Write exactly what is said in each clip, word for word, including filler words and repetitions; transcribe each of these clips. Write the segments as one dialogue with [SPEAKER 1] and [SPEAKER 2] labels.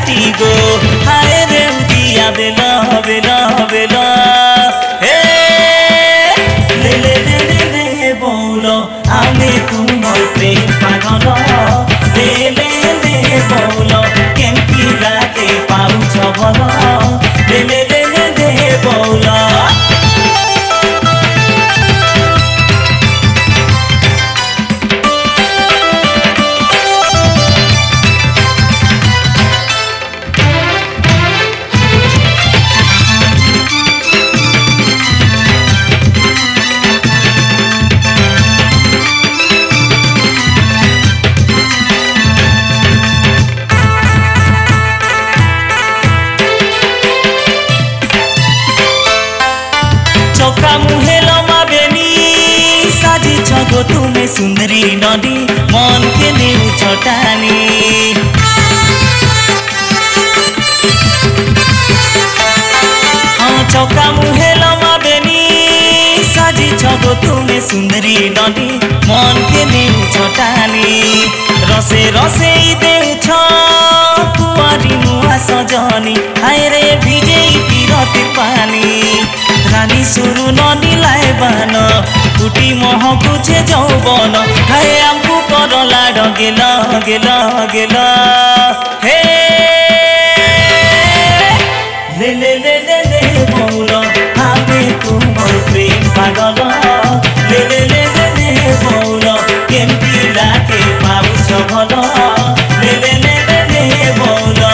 [SPEAKER 1] राती गो हाय रे उदिया बेला बेला बेला हे ले ले ले ले ले बोलो आमे तुमर प्रेम पागल ले ले ले बोलो केमती लागे पाउछ भल ले ले ले ले ले बोलो छगो तुम्हें सुंदरी नदी मन के नीव छटानी हाँ चौका मुहे लमा बेनी साजी छगो तुम्हें सुंदरी नदी मन के नीव छटानी रसे रसे देउछ कुआरी मुआ सजनी हाय रे भिजे तीरतिर पानी रानी सुरु नदी लाए बान कुटी महकुछे जौबन हाय आमकु करला डगेला गेला गेला हे ले ले ले ले ले बोलो आमे तुमर प्रेम पागल ले ले ले ले ले बोलो केमती लागे पाउछ भल ले ले ले ले ले बोलो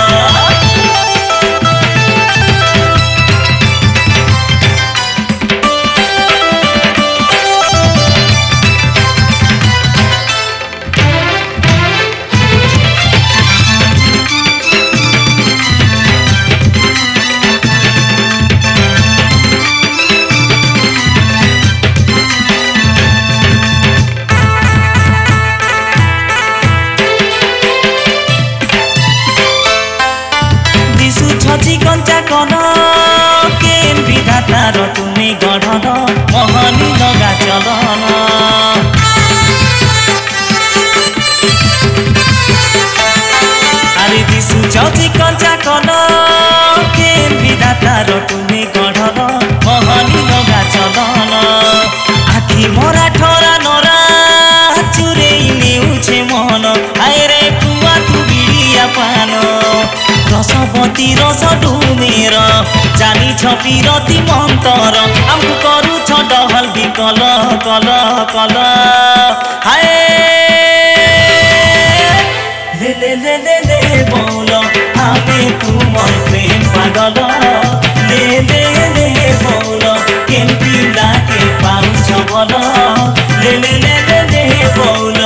[SPEAKER 1] छची कंचा कन केन विधातार तुमे गढ़न मोहनी लगा चलन अरे दिसु छची कंचा कन केन विधातार तुमे गढ़न मोहनी लगा चलन आखि मरा ठरा नरा चुरे नेउछे मन आए रे कुआ तू बिड़िया पान रसवती रस डुमेर जानी छपिरती मंतर आमकु करू छ डहल विकल कल कल हाय ले ले ले ले ले बोलो आमे तुमर प्रेम पागल ले ले ले बोलो केमती लागे पाउछ भल ले ले ले ले बोलो